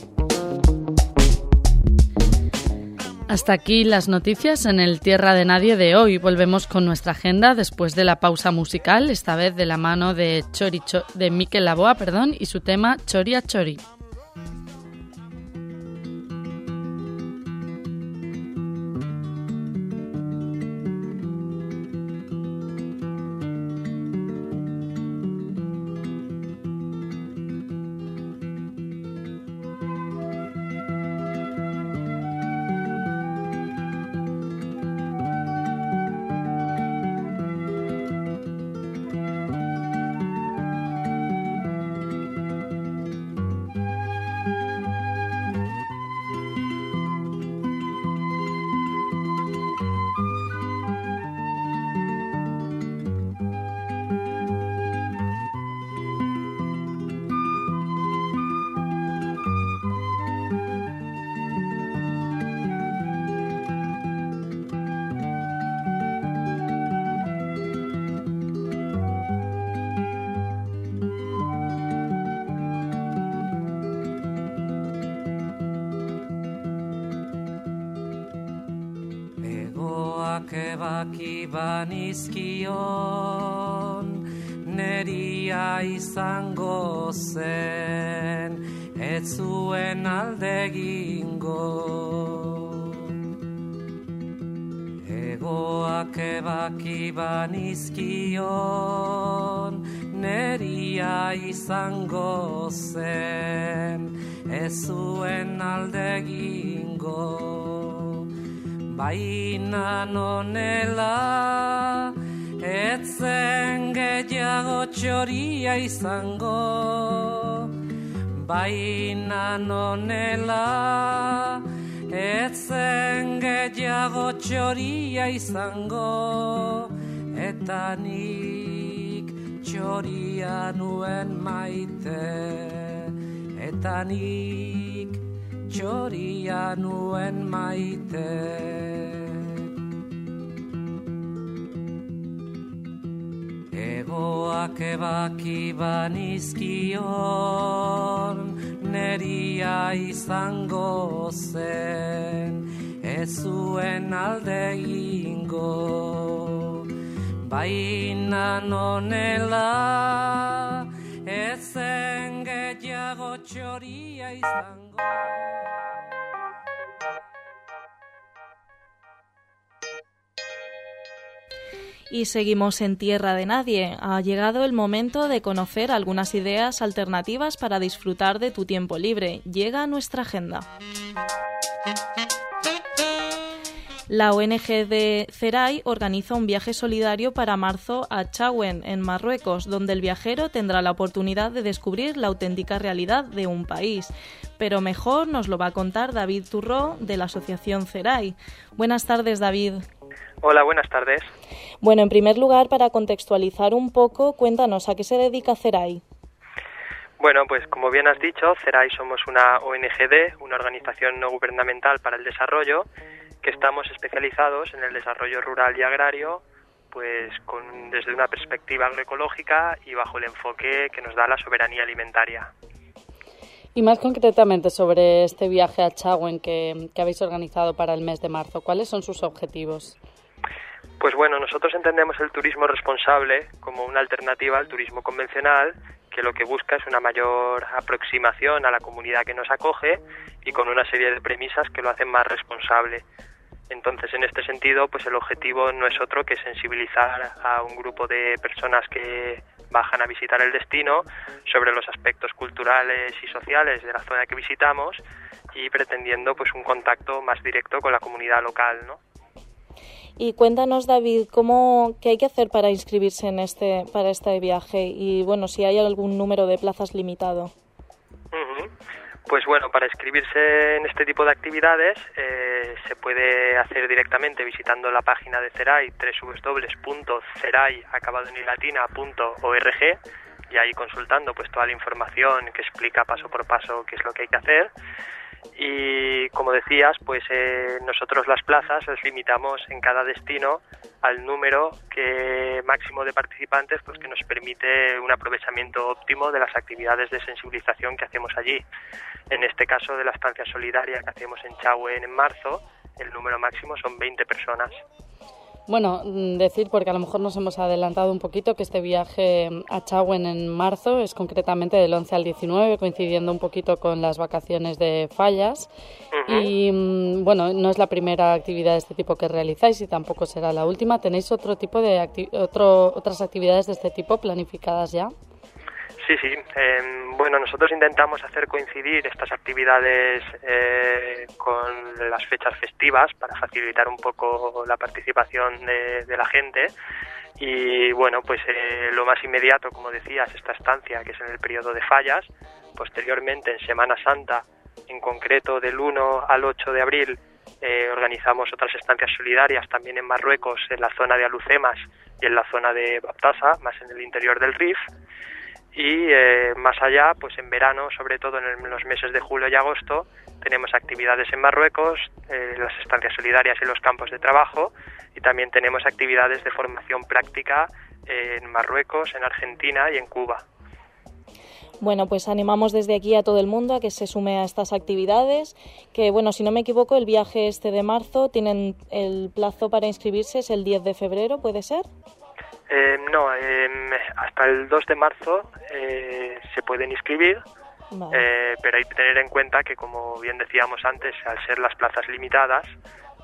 Hasta aquí las noticias en el Tierra de Nadie de hoy. Volvemos con nuestra agenda después de la pausa musical, esta vez de la mano de, Chori, Cho- de Mikel Laboa perdón, y su tema Chori a Chori. Ebaki banizkion neria izango zen, ez zuen alde egingo. Egoak ebaki banizkion, neria izango zen, ez zuen alde egingo. Baina nonela, etzen gehiago txoria izango. Baina nonela, etzen gehiago txoria izango. Eta nik txoria nuen maite. Eta nik txoria nuen maite. Egoak ebaki banizkion, neria izango zen, ez zuen alde egingo. Baina nonela, ezen gehiago txoria izango. Y seguimos en Tierra de Nadie. Ha llegado el momento de conocer algunas ideas alternativas para disfrutar de tu tiempo libre. Llega a nuestra agenda. La O N G de Ceray organiza un viaje solidario para marzo a Chauen, en Marruecos, donde el viajero tendrá la oportunidad de descubrir la auténtica realidad de un país. Pero mejor nos lo va a contar David Turró, de la Asociación Ceray. Buenas tardes, David. Hola, buenas tardes. Bueno, en primer lugar, para contextualizar un poco, cuéntanos, ¿a qué se dedica Ceray? Bueno, pues como bien has dicho, Ceray somos una O N G D, una organización no gubernamental para el desarrollo, que estamos especializados en el desarrollo rural y agrario, pues con, desde una perspectiva agroecológica y bajo el enfoque que nos da la soberanía alimentaria. Y más concretamente sobre este viaje a Chauen que, que habéis organizado para el mes de marzo, ¿cuáles son sus objetivos? Pues bueno, nosotros entendemos el turismo responsable como una alternativa al turismo convencional, que lo que busca es una mayor aproximación a la comunidad que nos acoge y con una serie de premisas que lo hacen más responsable. Entonces, en este sentido, pues el objetivo no es otro que sensibilizar a un grupo de personas que bajan a visitar el destino sobre los aspectos culturales y sociales de la zona que visitamos y pretendiendo pues un contacto más directo con la comunidad local, ¿no? Y cuéntanos, David, ¿cómo, qué hay que hacer para inscribirse en este, para este viaje? Y bueno, si hay algún número de plazas limitado. Uh-huh. Pues bueno, para inscribirse en este tipo de actividades eh, se puede hacer directamente visitando la página de Ceray, doble u doble u doble u punto ceray acabado en latina punto org, y ahí consultando pues toda la información que explica paso por paso qué es lo que hay que hacer. Y como decías, pues eh, nosotros las plazas las limitamos en cada destino al número que máximo de participantes, pues que nos permite un aprovechamiento óptimo de las actividades de sensibilización que hacemos allí. En este caso de la estancia solidaria que hacemos en Chauen en marzo, el número máximo son veinte personas. Bueno, decir, porque a lo mejor nos hemos adelantado un poquito, que este viaje a Chauen en marzo es concretamente del once al diecinueve, coincidiendo un poquito con las vacaciones de Fallas. Uh-huh. Y bueno, no es la primera actividad de este tipo que realizáis y tampoco será la última. ¿Tenéis otro tipo de acti- otro, otras actividades de este tipo planificadas ya? Sí, sí. Eh, bueno, nosotros intentamos hacer coincidir estas actividades eh, con las fechas festivas para facilitar un poco la participación de, de la gente. Y bueno, pues eh, lo más inmediato, como decías, esta estancia que es en el periodo de Fallas. Posteriormente, en Semana Santa, en concreto del uno al ocho de abril, eh, organizamos otras estancias solidarias también en Marruecos, en la zona de Alucemas y en la zona de Baptasa, más en el interior del Rif. Y eh, más allá, pues en verano, sobre todo en, el, en los meses de julio y agosto, tenemos actividades en Marruecos, eh, las estancias solidarias y los campos de trabajo, y también tenemos actividades de formación práctica eh, en Marruecos, en Argentina y en Cuba. Bueno, pues animamos desde aquí a todo el mundo a que se sume a estas actividades, que bueno, si no me equivoco, el viaje este de marzo, tienen el plazo para inscribirse es el diez de febrero, ¿puede ser? Eh, no, eh, hasta el dos de marzo eh, se pueden inscribir, vale. eh, pero hay que tener en cuenta que, como bien decíamos antes, al ser las plazas limitadas,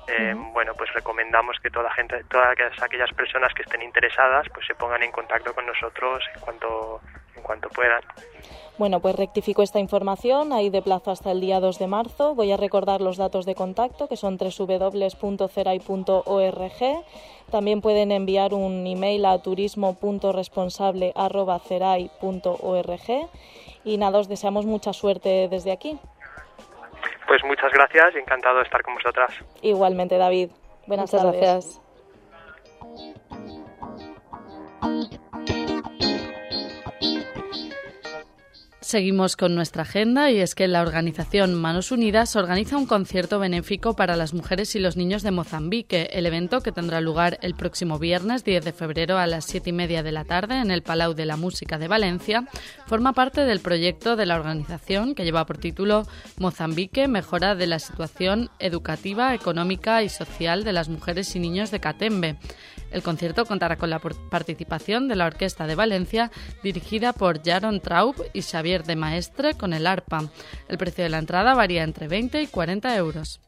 eh, uh-huh. bueno, pues recomendamos que toda gente, todas aquellas personas que estén interesadas, pues se pongan en contacto con nosotros en cuanto, en cuanto puedan. Bueno, pues rectifico esta información, hay de plazo hasta el día dos de marzo. Voy a recordar los datos de contacto, que son doble u doble u doble u punto cerai punto org. También pueden enviar un email a turismo punto responsable arroba cerai punto org. Y nada, os deseamos mucha suerte desde aquí. Pues muchas gracias y encantado de estar con vosotras. Igualmente, David. Buenas muchas tardes. Gracias. Seguimos con nuestra agenda y es que la organización Manos Unidas organiza un concierto benéfico para las mujeres y los niños de Mozambique. El evento, que tendrá lugar el próximo viernes diez de febrero a las siete y media de la tarde en el Palau de la Música de Valencia, forma parte del proyecto de la organización que lleva por título Mozambique, mejora de la situación educativa, económica y social de las mujeres y niños de Catembe. El concierto contará con la participación de la Orquesta de Valencia, dirigida por Jaron Traub y Xavier de Maestre con el arpa. El precio de la entrada varía entre veinte y cuarenta euros.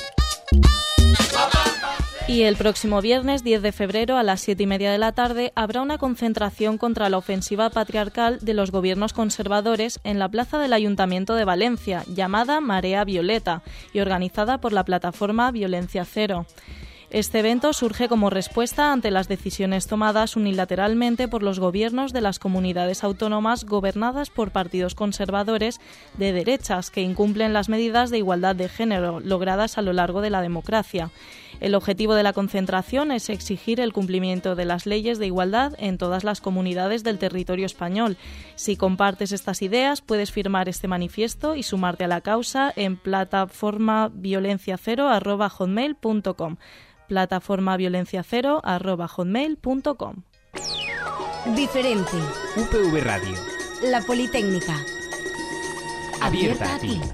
Y el próximo viernes diez de febrero a las siete y media de la tarde habrá una concentración contra la ofensiva patriarcal de los gobiernos conservadores en la plaza del Ayuntamiento de Valencia, llamada Marea Violeta y organizada por la plataforma Violencia Cero. Este evento surge como respuesta ante las decisiones tomadas unilateralmente por los gobiernos de las comunidades autónomas gobernadas por partidos conservadores de derechas que incumplen las medidas de igualdad de género logradas a lo largo de la democracia. El objetivo de la concentración es exigir el cumplimiento de las leyes de igualdad en todas las comunidades del territorio español. Si compartes estas ideas, puedes firmar este manifiesto y sumarte a la causa en plataforma violencia cero arroba hotmail punto com. plataforma violencia cero arroba hotmail punto com. Diferente. U P V Radio. La Politécnica. Abierta a ti.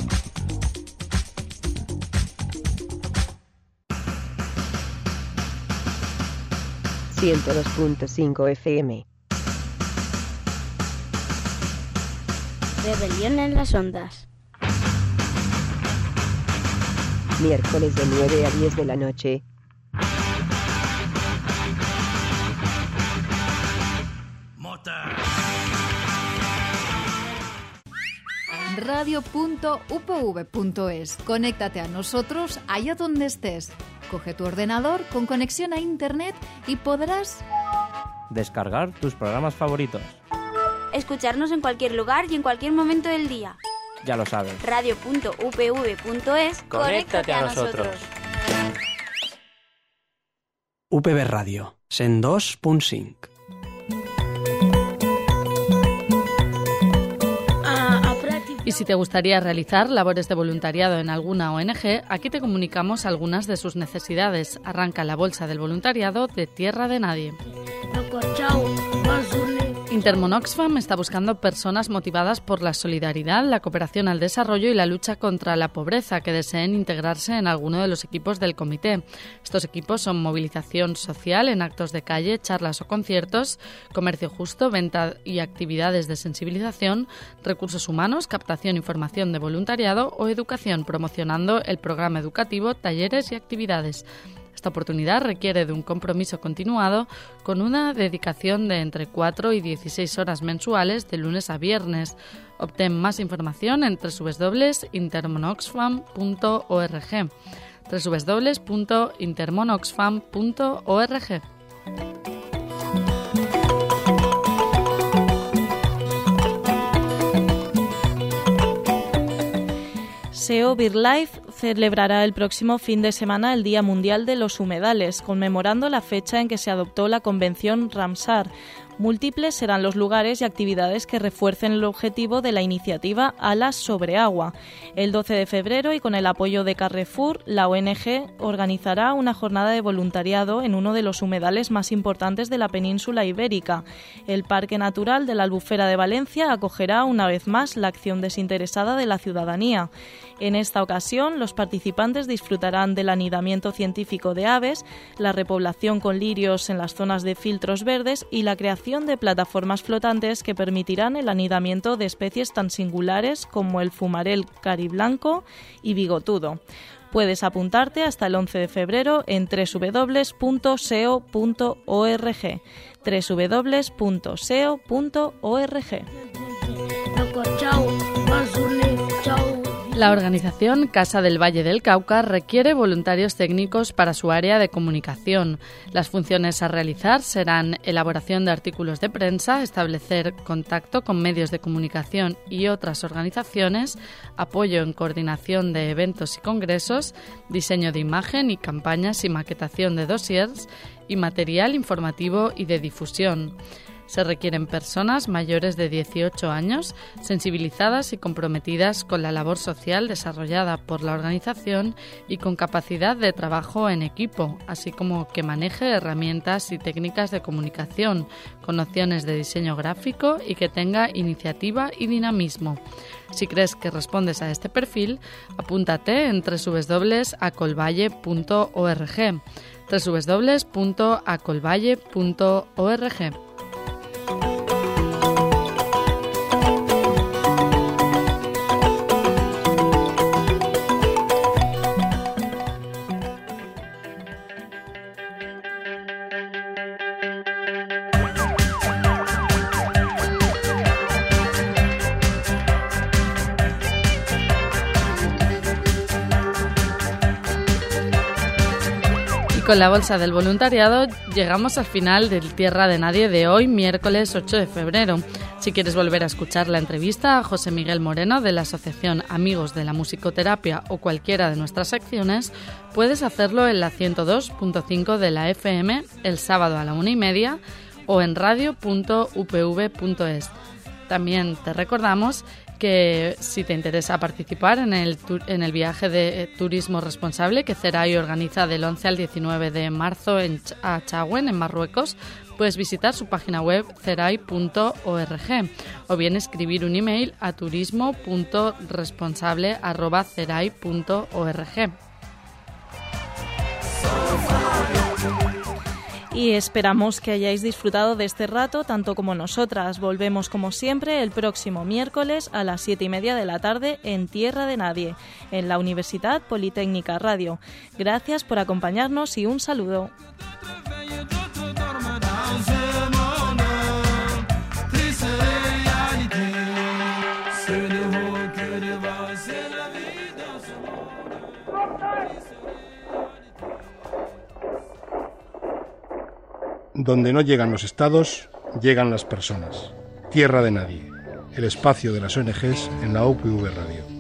ciento dos punto cinco F M. Rebelión en las ondas. Miércoles de nueve a diez de la noche. radio punto u p v punto es. Conéctate a nosotros allá donde estés. Coge tu ordenador con conexión a internet y podrás descargar tus programas favoritos, escucharnos en cualquier lugar y en cualquier momento del día. Ya lo sabes. radio punto u p v punto es. Conéctate a nosotros. U P V Radio, cent dos punt cinc. Y si te gustaría realizar labores de voluntariado en alguna O N G, aquí te comunicamos algunas de sus necesidades. Arranca la bolsa del voluntariado de Tierra de Nadie. Intermón Oxfam está buscando personas motivadas por la solidaridad, la cooperación al desarrollo y la lucha contra la pobreza que deseen integrarse en alguno de los equipos del comité. Estos equipos son movilización social en actos de calle, charlas o conciertos, comercio justo, venta y actividades de sensibilización, recursos humanos, captación y formación de voluntariado o educación, promocionando el programa educativo, talleres y actividades. Esta oportunidad requiere de un compromiso continuado con una dedicación de entre cuatro y dieciséis horas mensuales de lunes a viernes. Obtén más información en doble u doble u doble u punto intermonoxfam punto org. doble u doble u doble u punto intermonoxfam punto org. S E O BirdLife celebrará el próximo fin de semana el Día Mundial de los Humedales, conmemorando la fecha en que se adoptó la Convención Ramsar. Múltiples serán los lugares y actividades que refuercen el objetivo de la iniciativa Alas sobre Agua. El doce de febrero, y con el apoyo de Carrefour, la O N G organizará una jornada de voluntariado en uno de los humedales más importantes de la península ibérica. El Parque Natural de la Albufera de Valencia acogerá una vez más la acción desinteresada de la ciudadanía. En esta ocasión, los participantes disfrutarán del anidamiento científico de aves, la repoblación con lirios en las zonas de filtros verdes y la creación de plataformas flotantes que permitirán el anidamiento de especies tan singulares como el fumarel cariblanco y bigotudo. Puedes apuntarte hasta el once de febrero en doble u doble u doble u punto s e o punto org, doble u doble u doble u punto s e o punto org. La organización Casa del Valle del Cauca requiere voluntarios técnicos para su área de comunicación. Las funciones a realizar serán elaboración de artículos de prensa, establecer contacto con medios de comunicación y otras organizaciones, apoyo en coordinación de eventos y congresos, diseño de imagen y campañas y maquetación de dossiers y material informativo y de difusión. Se requieren personas mayores de dieciocho años, sensibilizadas y comprometidas con la labor social desarrollada por la organización y con capacidad de trabajo en equipo, así como que maneje herramientas y técnicas de comunicación, con nociones de diseño gráfico y que tenga iniciativa y dinamismo. Si crees que respondes a este perfil, apúntate en doble u doble u doble u punto acolvalle punto org, doble u doble u doble u punto acolvalle punto org. Con la bolsa del voluntariado llegamos al final del Tierra de Nadie de hoy, miércoles ocho de febrero. Si quieres volver a escuchar la entrevista a José Miguel Moreno de la Asociación Amigos de la Musicoterapia o cualquiera de nuestras secciones, puedes hacerlo en la ciento dos punto cinco de la F M el sábado a la una y media o en radio punto u p v punto es. También te recordamos que si te interesa participar en el, en el viaje de turismo responsable que CERAI organiza del once al diecinueve de marzo en Ch- a Chagüen, en Marruecos, puedes visitar su página web cerai punto org o bien escribir un email a turismo punto responsable arroba cerai punto org. Y esperamos que hayáis disfrutado de este rato tanto como nosotras. Volvemos como siempre el próximo miércoles a las siete y media de la tarde en Tierra de Nadie, en la Universidad Politécnica Radio. Gracias por acompañarnos y un saludo. Donde no llegan los estados, llegan las personas. Tierra de Nadie, el espacio de las O N Ges en la U P V Radio.